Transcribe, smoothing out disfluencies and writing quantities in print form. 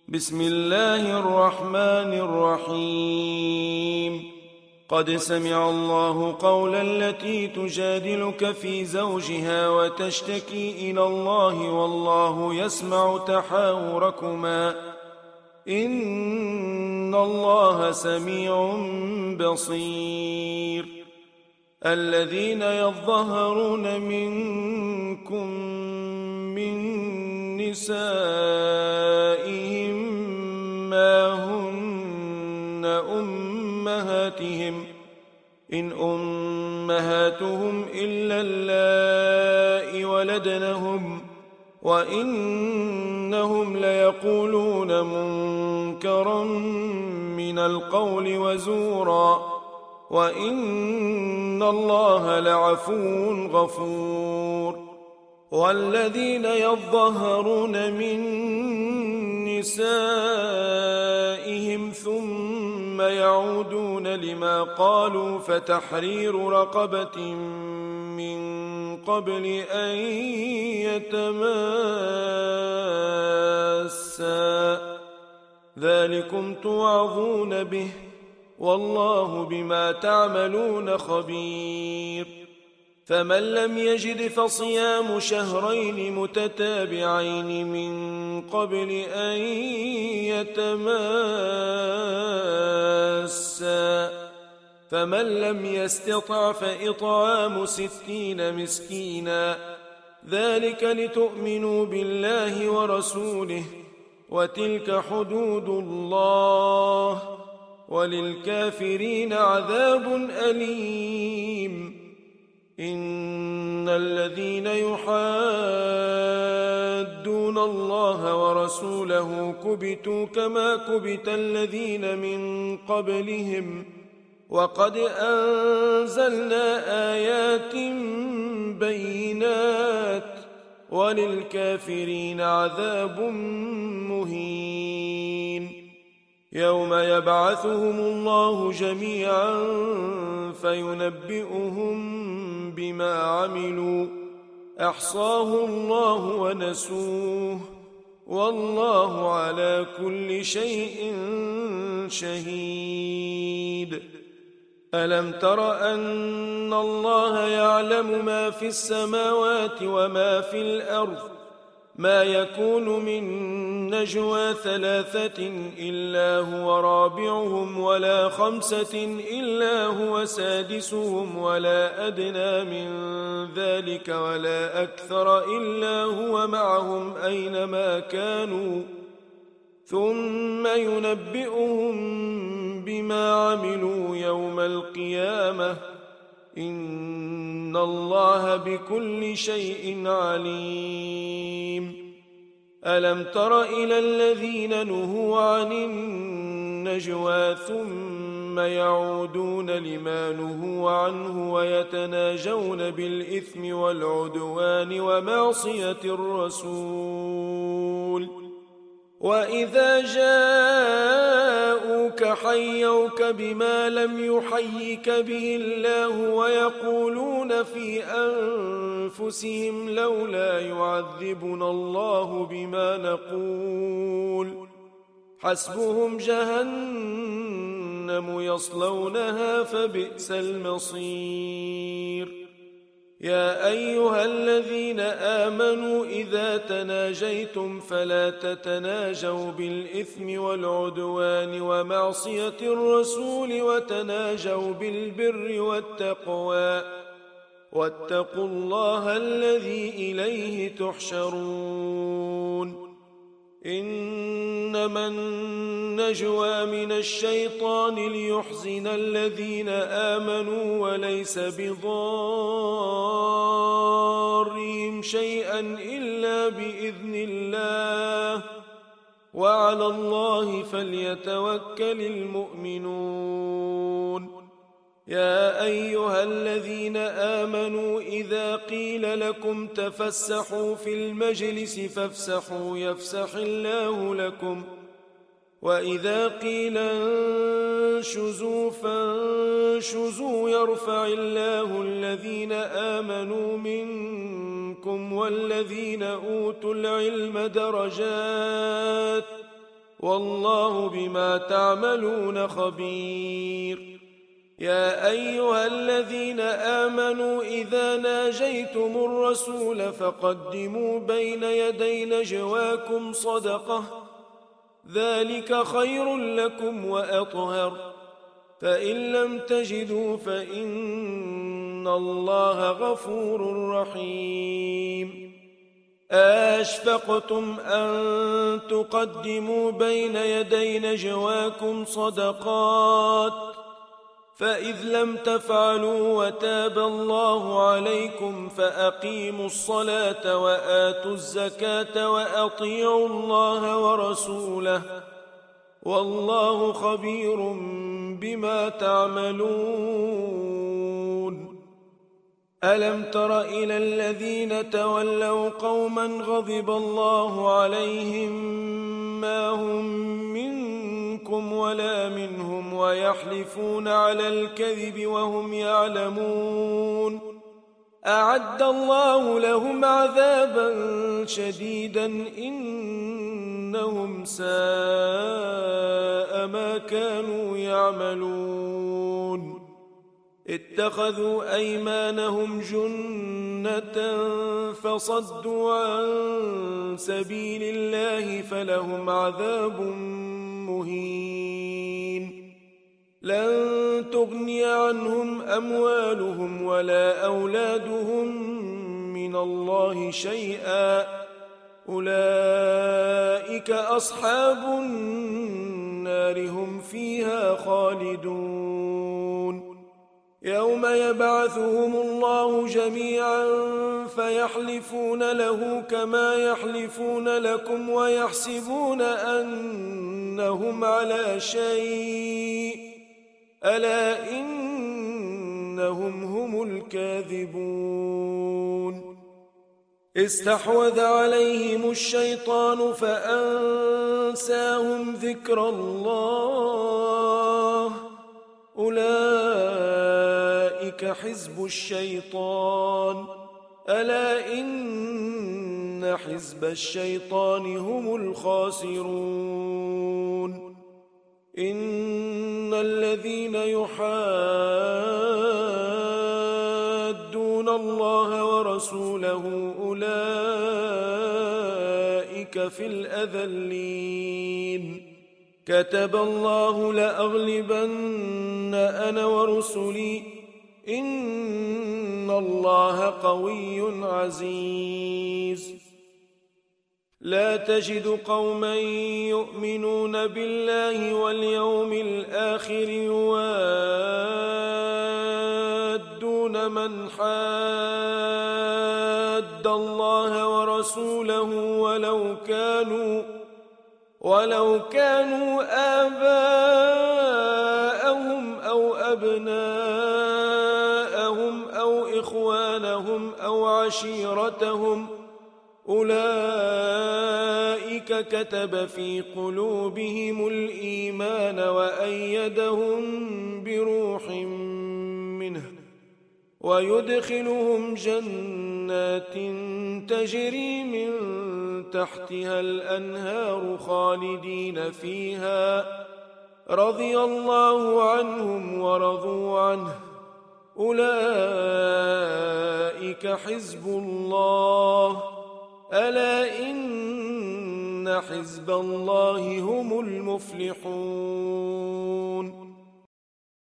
بسم الله الرحمن الرحيم. قد سمع الله قولا التي تجادلك في زوجها وتشتكي إلى الله والله يسمع تحاوركما إن الله سميع بصير. الذين يظهرون منكم من نسائهم ما هن أمهاتهم إن أمهاتهم إلا اللائي ولدنهم وإنهم ليقولون منكرا من القول وزورا وإن الله لعفو غفور. والذين يظهرون من نسائهم ثم يعودون لما قالوا فتحرير رقبة من قبل أن يتماسا ذلكم توعظون به والله بما تعملون خبير. فمن لم يجد فصيام شهرين متتابعين من قبل أن يتماسا فمن لم يستطع فإطعام 60 مسكينا ذلك لتؤمنوا بالله ورسوله وتلك حدود الله وللكافرين عذاب أليم. إن الذين يحادون الله ورسوله كبتوا كما كبت الذين من قبلهم وقد أنزلنا آيات بينات وللكافرين عذاب مهين. يوم يبعثهم الله جميعا فينبئهم بما عملوا أحصاه الله ونسوه والله على كل شيء شهيد. ألم تر أن الله يعلم ما في السماوات وما في الأرض ما يكون من نجوى 3 إلا هو رابعهم ولا 5 إلا هو سادسهم ولا أدنى من ذلك ولا أكثر إلا هو معهم أينما كانوا ثم ينبئهم بما عملوا يوم القيامة إن الله بكل شيء عليم. ألم تر إلى الذين نهوا عن النجوى ثم يعودون لما نهوا عنه ويتناجون بالإثم والعدوان ومعصية الرسول وإذا جاءوك حيوك بما لم يحيك به الله ويقولون في أنفسهم لولا يعذبنا الله بما نقول حسبهم جهنم يصلونها فبئس المصير. يا أيها الذين آمنوا إذا تناجيتم فلا تتناجوا بالإثم والعدوان ومعصية الرسول وتناجوا بالبر والتقوى واتقوا الله الذي إليه تحشرون. إنما النجوى من الشيطان ليحزن الذين آمنوا وليس بضارهم شيئا إلا بإذن الله وعلى الله فليتوكل المؤمنون. يا أيها الذين آمنوا إذا قيل لكم تفسحوا في المجلس فافسحوا يفسح الله لكم وإذا قيل انشزوا فانشزوا يرفع الله الذين آمنوا منكم والذين أوتوا العلم درجات والله بما تعملون خبير. يا أيها الذين آمنوا إذا ناجيتم الرسول فقدموا بين يدي نجواكم صدقة، ذلك خير لكم وأطهر، فإن لم تجدوا فإن الله غفور رحيم. أشفقتم أن تقدموا بين يدي نجواكم صدقات، فإذ لم تفعلوا وتاب الله عليكم فأقيموا الصلاة وآتوا الزكاة وأطيعوا الله ورسوله، والله خبير بما تعملون. ألم تر إلى الذين تولوا قوما غضب الله عليهم ما هم منكم ولا منهم ويحلفون على الكذب وهم يعلمون، أعد الله لهم عذابا شديدا إنهم ساء ما كانوا يعملون. اتخذوا أيمانهم جنة فصدوا عن سبيل الله فلهم عذاب مهين. لن تغني عنهم أموالهم ولا أولادهم من الله شيئا، أولئك أصحاب النار هم فيها خالدون. يوم يبعثهم الله جميعا فيحلفون له كما يحلفون لكم ويحسبون أنهم على شيء، ألا إنهم هم الكاذبون. استحوذ عليهم الشيطان فأنساهم ذكر الله، أولئك حزب الشيطان، ألا إن حزب الشيطان هم الخاسرون. إن الذين يحادون الله ورسوله أولئك في الأذلين. كتب الله لأغلبن أنا ورسلي، إن الله قوي عزيز. لا تجد قوما يؤمنون بالله واليوم الآخر يوادون من حاد الله ورسوله ولو كانوا آباءهم أو أبناءهم أو إخوانهم أو عشيرتهم، أولئك كتب في قلوبهم الإيمان وأيدهم بروح منه، ويدخلهم جنات تجري من تحتها الأنهار خالدين فيها، رضي الله عنهم ورضوا عنه، أولئك حزب الله، ألا إن حزب الله هم المفلحون.